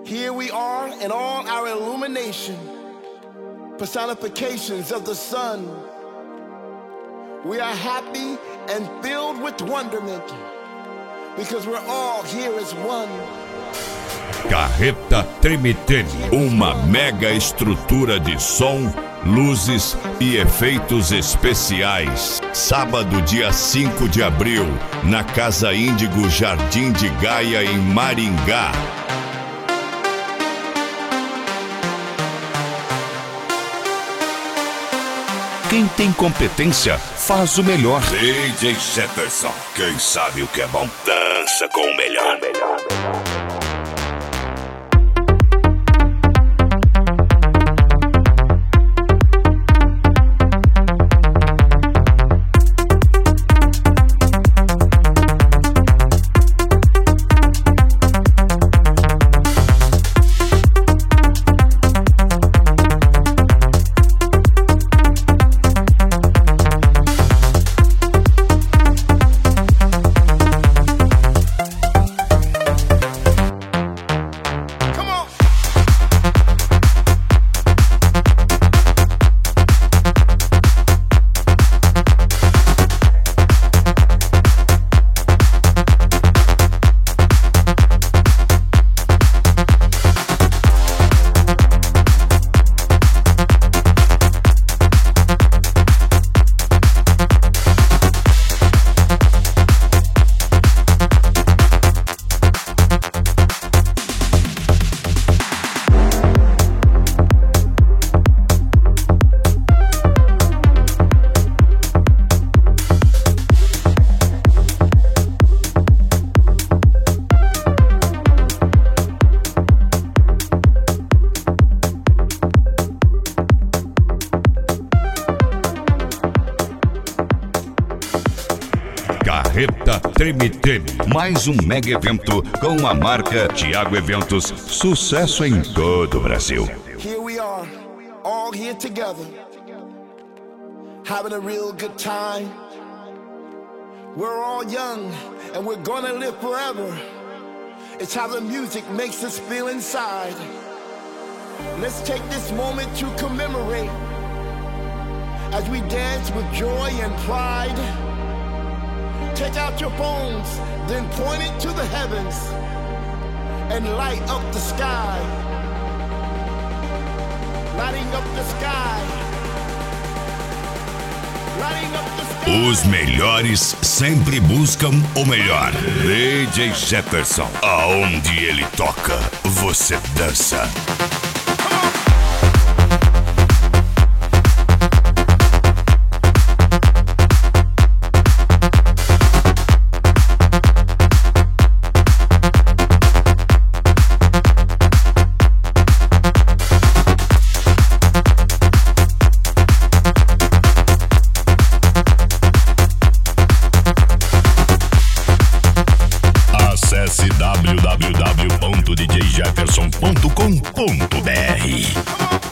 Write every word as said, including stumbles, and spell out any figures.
Here we are in all our illumination, personifications of the sun. We are happy and filled with wonderment because we're all here as one. Carreta Treme-Treme, uma mega estrutura de som, luzes e efeitos especiais. Sábado, dia cinco de abril, na Casa Índigo Jardim de Gaia, em Maringá. Quem tem competência faz o melhor. D J Jefferson, quem sabe o que é bom, dança com o melhor. melhor, melhor. Carreta Treme-Treme, mais um mega evento com a marca Thiago Eventos, sucesso em todo o Brasil. Here we are, all here together, having a real good time. We're all young and we're gonna live forever. It's how the music makes us feel inside. Let's take this moment to commemorate as we dance with joy and pride. Take out your phones, then point it to the heavens and light up the sky. Lighting up the sky. Lighting up the sky. Os melhores sempre buscam o melhor. D J Jefferson, aonde ele toca, você dança. w w w ponto d j jefferson ponto com ponto b r